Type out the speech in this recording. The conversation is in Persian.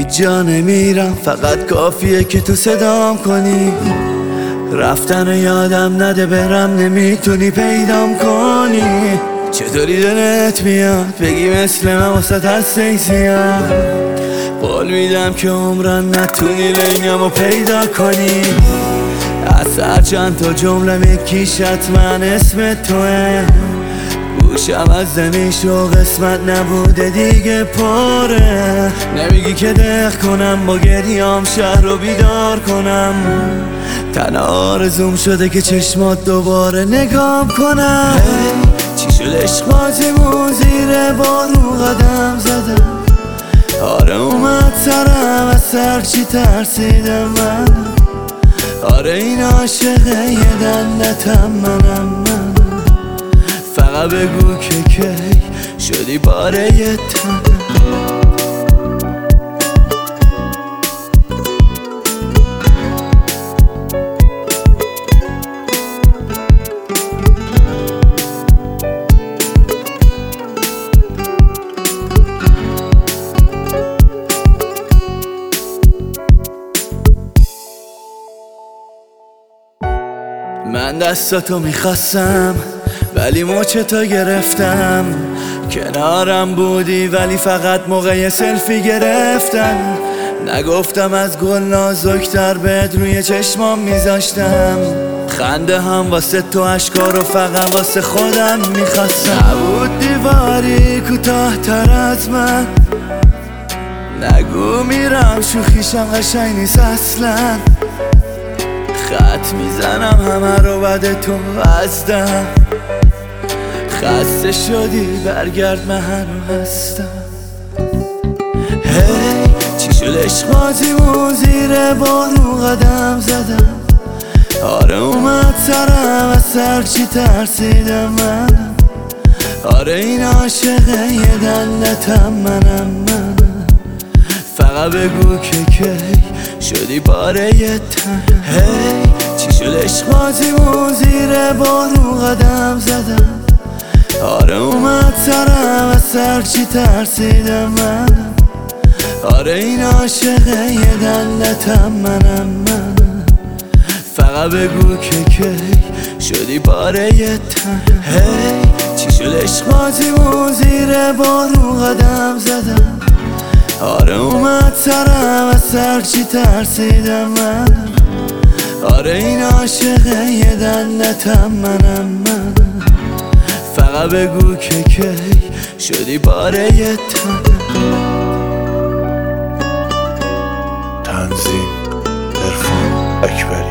جا نمیرم، فقط کافیه که تو صدام کنی. رفتن یادم نده برم، نمیتونی پیدام کنی. چطوری دلت میاد بگی مثل من واسه هسته زیاد. قول میدم که عمرن نتونی لنگمو پیدا کنی. از هر چند تا جمله یکیش حتما اسم توه. گوشم از زمیش و قسمت نبوده دیگه پره. نمیگی که دق کنم با گریام شهر رو بیدار کنم. تنها آرزوم شده که چشمات دوباره نگام کنم. چی شد عشق بازیمون زیر بارون قدم زدم. آره اومد سرم از سر چی ترسیدم من. آره این عاشقه یه دلتم منم. فقط بگو که کی شدی باره یه تنم. من دستاتو میخواستم ولی مچتو گرفتم. کنارم بودی ولی فقط موقع سلفی گرفتن. نگفتم از گل نازکتر بهت روی چشمام میذاشتم. خنده هم واسه تو اشکا رو فقط واسه خودم میخواستم. نبود دیواری کوتاه تر از من. نگو میرم شوخیشم قشنگ نیست اصلا. خط میزنم همه رو بعد تو ازدم. خسته شدی برگرد من هنو هستم. هی چی شد عشق بازیمون زیر بارون قدم زدم. آره اومد سرم از سر چی ترسیدم من. آره این عاشقه یه دلتم منم. فقط بگو که کی شدی باره یه تنم. هی چی شد عشق بازیمون زیر بارون قدم زدم. آره اومد سرم از سر چی ترسیدم من. آره این عاشقه یه دلتم منم. فقط بگو که کی شدی باره یه تنم. هی چی شد عشق بازیمون زیر بارون قدم زدم. آره اومد سرم از سر چی ترسیدم من. آره این عاشقه یه دلتم منم. فقط بگو که کی شدی باره یه تنم. تنظیم عرفان اکبری.